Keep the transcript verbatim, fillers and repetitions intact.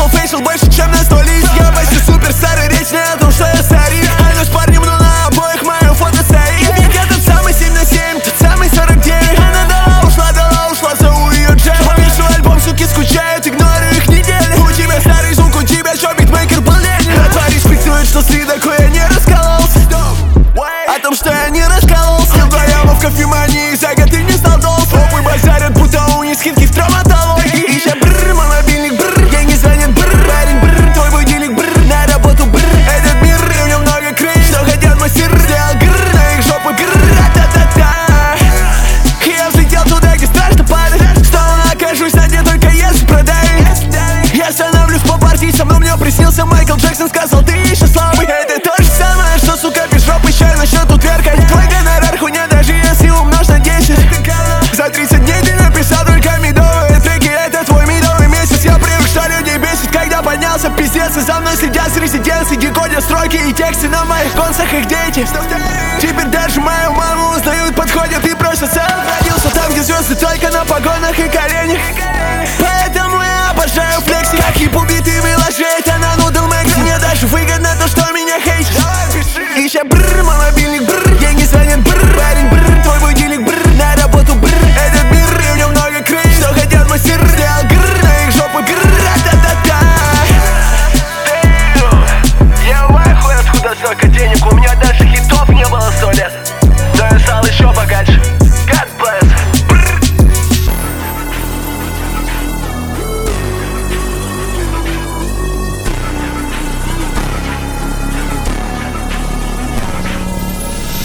Пошел фейшл больше, чем на сто лист. Я почти суперстар, и речь не о том, что я старик. А с парнем, но на обоих мою фото стоит. Ведь я тот самый семь на семь, тот самый сорок девять. Она дала, ушла, дала, ушла, зову ее Джем. Пишу альбом, суки скучают, игнорю их недели. У тебя старый звук, у тебя что, битмейкер был ленин. А твари шпиктуют, что ты такой, я не раскололся. О том, что я не раскололся. Вдвоем в кофемании, за год ты не стал долго. Опы базарят, будто у них скидки в травматологии. И ща бррр, мой мобильник бррр, деньги звонят бррр. Парень бррр, твой будильник бррр, на работу бррр. Этот мир, и в нем много крыш, что хотят мастер. Сделал гррр, на их жопы гррр, та-та-та. Я взлетел туда, где страшно падать. Снова окажусь на дне, только если продавить. Я становлюсь по партии, со мной мне приснился Майкл Джексон. Сказал, ты еще слабый. Это то же самое, что, сука, без жопы ща насчет утверкать. Твой гонорар хуйня, даже если умножь на десять. За тридцать дней ты написал только медовые треки. Это твой медовый месяц. Я привык, что людей бесит, когда поднялся пиздец. И за мной следят с резиденции, декодят строки и тексты на моих концах их дети. Теперь даже мою маму узнают, подходят и просят. Сам родился там, где звезды только на погонах и коленях. Поэтому я обожаю флекси, как хип убитый выложить.